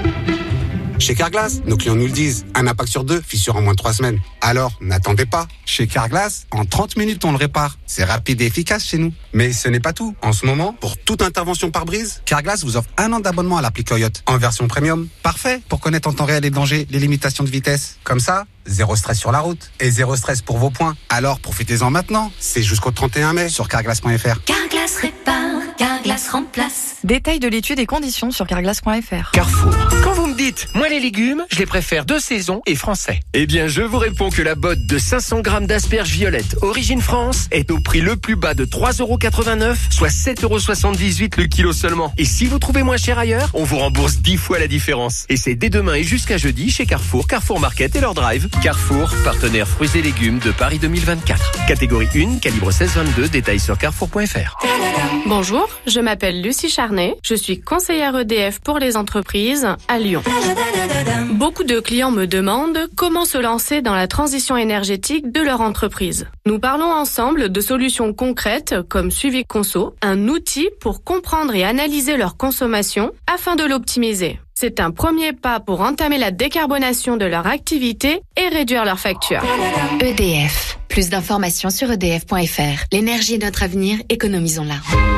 Chez Carglass, nos clients nous le disent, un impact sur deux, fissure en moins de trois semaines. Alors, n'attendez pas. Chez Carglass, en trente minutes, on le répare. C'est rapide et efficace chez nous. Mais ce n'est pas tout. En ce moment, pour toute intervention par brise, Carglass vous offre un an d'abonnement à l'appli Coyote en version premium. Parfait pour connaître en temps réel les dangers, les limitations de vitesse. Comme ça, zéro stress sur la route et zéro stress pour vos points. Alors, profitez-en maintenant. C'est jusqu'au trente et un mai sur carglass point f r. Carglass répare, Carglass remplace. Détail de l'étude et conditions sur carglass point f r. Carrefour. Quand vous me dites, moi les légumes, je les préfère de saison et français. Eh bien, je vous réponds que la botte de cinq cents grammes d'asperges violettes Origine France est au prix le plus bas de trois euros quatre-vingt-neuf, soit sept euros soixante-dix-huit le kilo seulement. Et si vous trouvez moins cher ailleurs, on vous rembourse dix fois la différence. Et c'est dès demain et jusqu'à jeudi chez Carrefour, Carrefour Market et leur drive. Carrefour, partenaire fruits et légumes de Paris deux mille vingt-quatre. Catégorie un, calibre seize vingt-deux, détails sur carrefour point f r. Bonjour, je m'appelle Lucie Charnet, je suis conseillère E D F pour les entreprises à Lyon. Beaucoup de clients me demandent comment se lancer dans la transition énergétique de leur entreprise. Nous parlons ensemble de solutions concrètes comme Suivi Conso, un outil pour comprendre et analyser leur consommation afin de l'optimiser. C'est un premier pas pour entamer la décarbonation de leur activité et réduire leurs factures. E D F. Plus d'informations sur e d f point f r. L'énergie est notre avenir, économisons-la.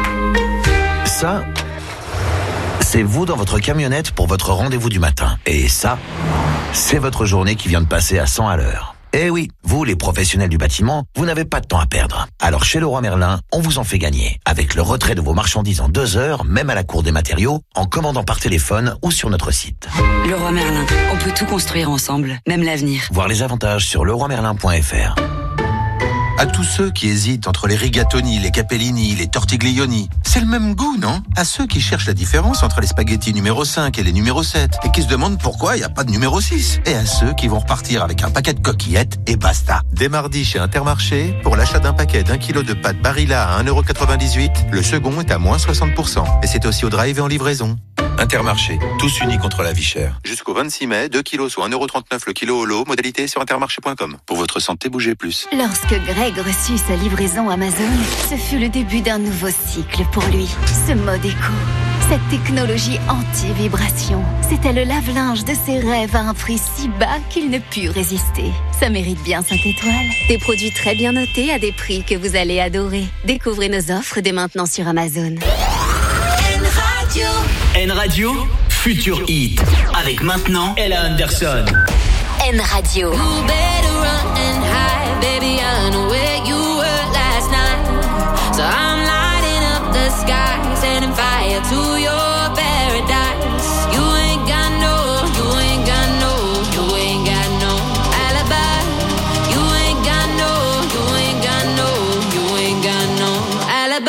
Ça, c'est vous dans votre camionnette pour votre rendez-vous du matin. Et ça, c'est votre journée qui vient de passer à cent à l'heure. Eh oui, vous les professionnels du bâtiment, vous n'avez pas de temps à perdre. Alors chez Leroy Merlin, on vous en fait gagner. Avec le retrait de vos marchandises en deux heures, même à la cour des matériaux, en commandant par téléphone ou sur notre site. Leroy Merlin, on peut tout construire ensemble, même l'avenir. Voir les avantages sur leroy merlin point f r. À tous ceux qui hésitent entre les rigatoni, les capellini, les tortiglioni, c'est le même goût, non? À ceux qui cherchent la différence entre les spaghettis numéro cinq et les numéro sept, et qui se demandent pourquoi il n'y a pas de numéro six. Et à ceux qui vont repartir avec un paquet de coquillettes, et basta. Dès mardi chez Intermarché, pour l'achat d'un paquet d'un kilo de pâtes Barilla à un euro quatre-vingt-dix-huit, le second est à moins soixante pour cent. Et c'est aussi au drive et en livraison. Intermarché, tous unis contre la vie chère. Jusqu'au vingt-six mai, deux kilos soit un euro trente-neuf le kilo au lot, modalité sur intermarché point com. Pour votre santé, bougez plus. Lorsque Greg reçut sa livraison Amazon, ce fut le début d'un nouveau cycle pour lui. Ce mode éco, cette technologie anti-vibration, c'était le lave-linge de ses rêves à un prix si bas qu'il ne put résister. Ça mérite bien cinq étoiles. Des produits très bien notés à des prix que vous allez adorer. Découvrez nos offres dès maintenant sur Amazon. N Radio, Future Hit. Avec maintenant Ella Anderson. N Radio. You better run and hide, baby. I know where you were last night. So I'm lighting up the sky, setting fire to your paradise. You ain't got no, you ain't got no, you ain't got no alibi. You ain't got no, you ain't got no, you ain't got no alibi.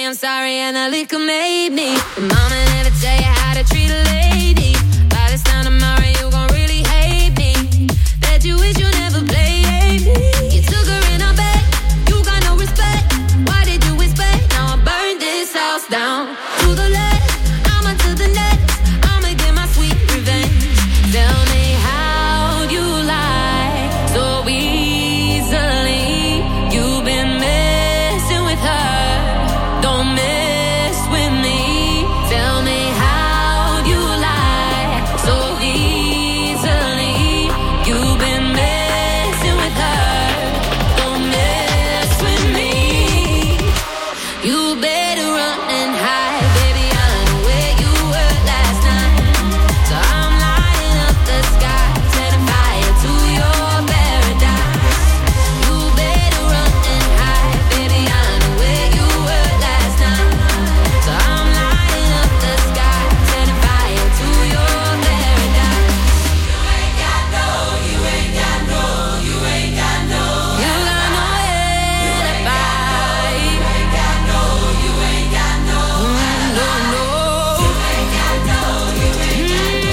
I'm sorry and the liquor made me. Mama never tell you how to treat a lady. By this time tomorrow you gon' really hate me. Bet you wish you never played me. You took her in a bed, you got no respect. Why did you expect? Now I burned this house down. To the left, I'ma to the next. I'ma get my sweet revenge. Tell me how you lie so easily. You've been messing with her. Don't mess with me. Tell me how you lie so easily. You've been messing with her. Don't mess with me. You better run and hide, baby. I know where you were last night. So I'm lighting up the sky, setting fire to your paradise. You better run and hide, baby. I know where you were last night. So I'm lighting up the sky, setting fire to your paradise. You ain't got no, you ain't got no, you ain't got no. You got no alibi. You ain't got no, you ain't got no alibi. No, no. You ain't got no, you ain't got no, you ain't got no.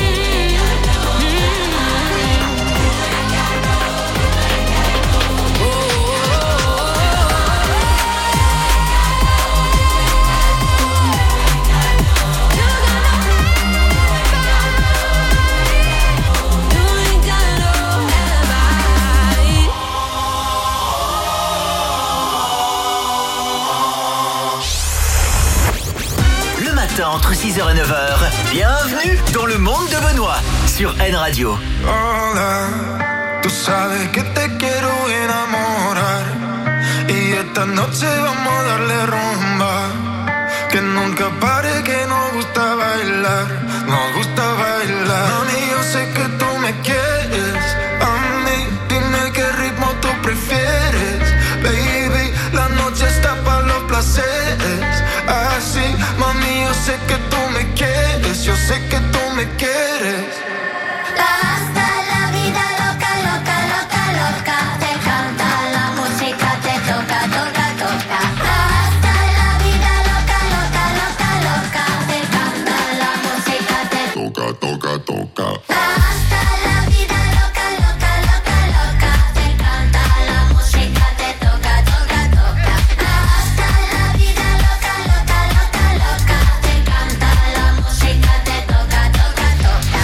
Le matin entre six heures et neuf heures, bienvenue dans le monde de Benoît sur N Radio. Hola, tú sabes que te quiero enamorar y esta noche vamos a darle rumba, que nunca pare, que nos gusta bailar, nos gusta bailar. Mami, yo sé que tú me quieres, a mí dime qué ritmo tú prefieres, baby, la noche está para los placeres, así, mami, yo sé que tú me quieres, yo sé que tú me quieres. Hasta la vida loca, loca, loca, loca. Te canta la música, te toca, toca, toca. Hasta la vida loca, loca, loca, loca. Te canta la música, te toca, toca, toca. Hasta la vida loca, loca, loca, loca. Te canta la música, te toca, toca, toca. Hasta la vida loca, loca, loca, loca. Te canta la música, te toca, toca, toca.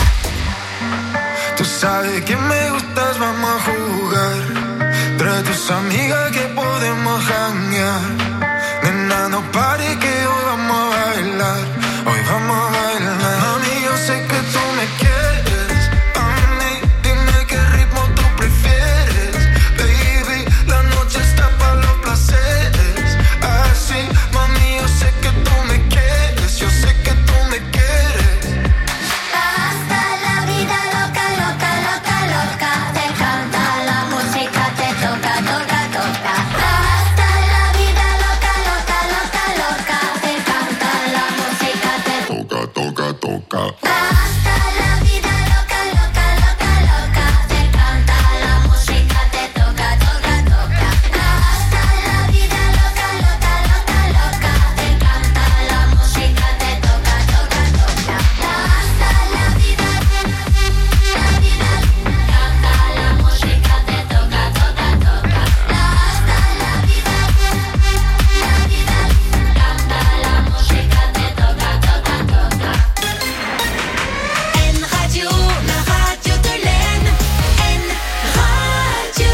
Tú sabes que me gustas, vamos a jugar. Trae tus amigas que podemos janguear. Nena, no pare que hoy vamos a bailar. Hoy vamos a bailar. Mami, yo sé que tú me quieres. A mí, dime qué ritmo tú prefieres. Baby, la noche está para los placeres. Así, mami, yo sé que tú me quieres. Yo sé que tú me quieres. Hasta la vida loca, loca, loca, loca. Te canta la música, te toca, toca, toca. Hasta la vida loca, loca, loca, loca. Te canta la música, te toca, toca, toca. Hasta la vida loca, loca, loca, loca. Te canta la música, te toca, toca, toca. Hasta la vida loca, loca, loca, loca. Te canta la música, te toca, toca, toca. Hasta la vida, la vida, canta la música, te toca, toca, toca. Hasta la vida, la vida, canta la música, te toca, toca, toca. En radio, la radio de l'Aisne. En radio.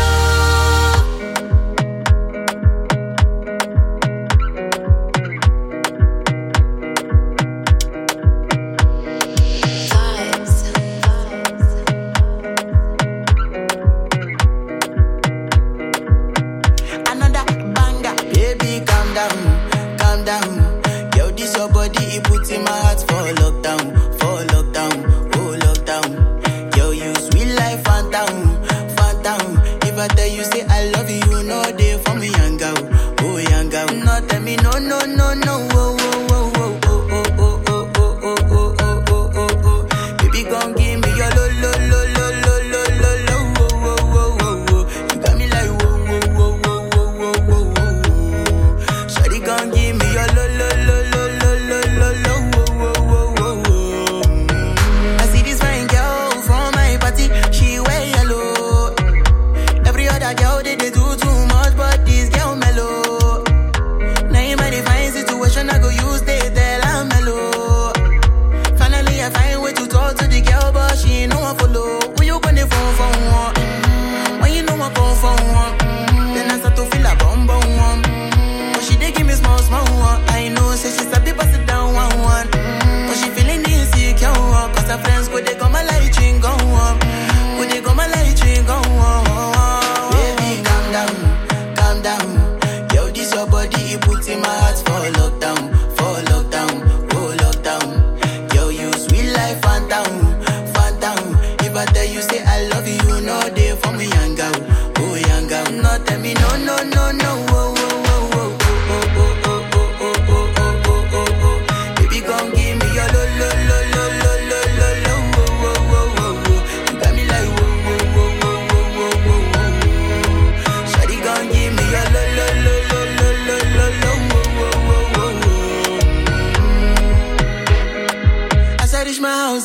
Another banger. Baby, calm down, calm down. Yo, this your body, it puts in my heart for lockdown, for lockdown, oh lockdown. Yo, you sweet life, phantom, phantom. If I tell you, say I love you, you know they for me, young girl, oh young girl. No, tell me, no, no, no, no, oh, oh, oh, oh, oh, oh, oh, oh, oh, oh, oh, oh, oh, oh. Baby, gon' give me your lo, lo, lo, lo, lo, lo, lo, lo, oh, oh, oh, oh, oh. You got me like, whoa, whoa, whoa, whoa, whoa, whoa, whoa, whoa. Shawty gon' give me your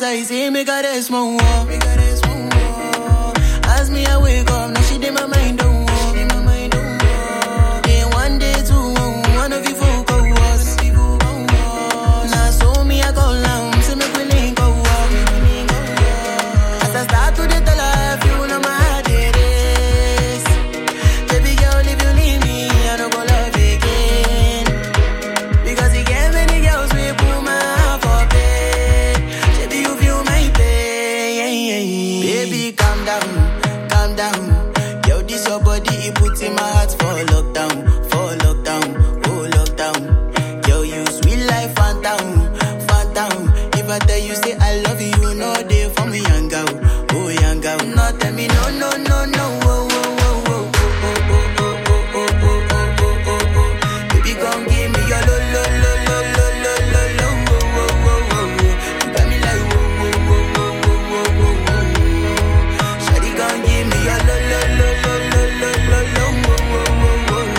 like say make her rest more, make her rest more. As me I wake up, now she dey my mind don't walk, in my mind don't walk. Day one, day two, one of you folk go us. Now so me I go down, say make we link go up. As I start to dey tell her, if you know my heart it is. Baby girl, if you leave me, I don't go love again. Because you get many girls we put my heart for bed. Baby, you feel my pain. Baby, calm down, calm down. Yo, this your body, it puts in my heart for lockdown, for lockdown, oh lockdown. Yo, you sweet life, phantom, phantom. If I tell you say I love you, you know they for me young girl, oh young girl. No, tell me no, no, no, no, oh, oh, oh, oh, oh, oh, oh, oh, oh, oh, oh, oh, oh. Baby, come give me your lo, lo, lo, lo, lo, lo, lo, lo, oh, oh, oh, oh, oh. You got me like oh, oh, oh, oh, oh, oh, oh, oh. Shawty, come give me your lo, lo, lo, lo, lo, lo, lo, lo, oh, oh, oh, oh, oh.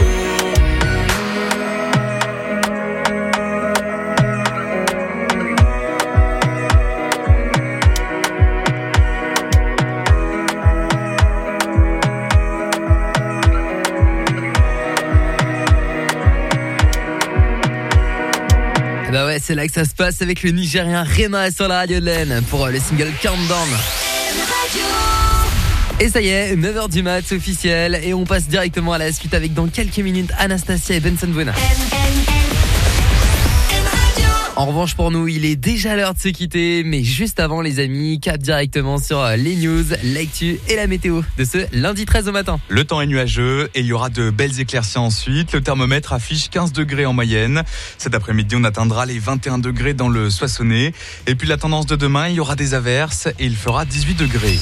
Bah ouais, c'est là que ça se passe avec le Nigérien Rema sur la radio de l'Aisne pour le single Countdown. Et ça y est, neuf heures du mat, c'est officiel. Et on passe directement à la suite avec dans quelques minutes Anastasia et Benson Buena. En revanche pour nous, il est déjà l'heure de se quitter. Mais juste avant les amis, cap directement sur les news, l'actu et la météo de ce lundi treize au matin. Le temps est nuageux et il y aura de belles éclaircies ensuite. Le thermomètre affiche quinze degrés en moyenne. Cet après-midi, on atteindra les vingt et un degrés dans le Soissonnais. Et puis la tendance de demain, il y aura des averses et il fera dix-huit degrés.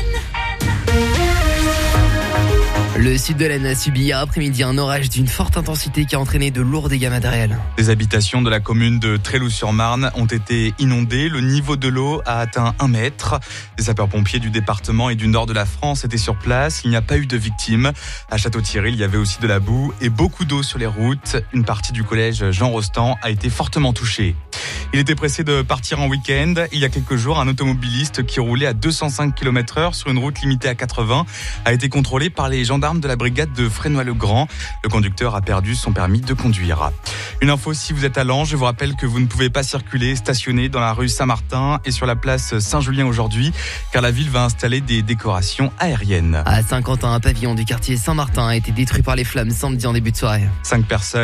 Le sud de l'Aisne a subi hier après-midi un orage d'une forte intensité qui a entraîné de lourds dégâts matériels. Les habitations de la commune de Tréloux-sur-Marne ont été inondées. Le niveau de l'eau a atteint un mètre. Les sapeurs-pompiers du département et du nord de la France étaient sur place. Il n'y a pas eu de victimes. À Château-Thierry, il y avait aussi de la boue et beaucoup d'eau sur les routes. Une partie du collège Jean Rostand a été fortement touchée. Il était pressé de partir en week-end. Il y a quelques jours, un automobiliste qui roulait à deux cent cinq kilomètres heure sur une route limitée à quatre-vingts a été contrôlé par les gendarmes de la brigade de Fresnoy-le-Grand. Le conducteur a perdu son permis de conduire. Une info, si vous êtes à Lange, je vous rappelle que vous ne pouvez pas circuler, stationner dans la rue Saint-Martin et sur la place Saint-Julien aujourd'hui, car la ville va installer des décorations aériennes. À Saint-Quentin, un pavillon du quartier Saint-Martin a été détruit par les flammes samedi en début de soirée. Cinq personnes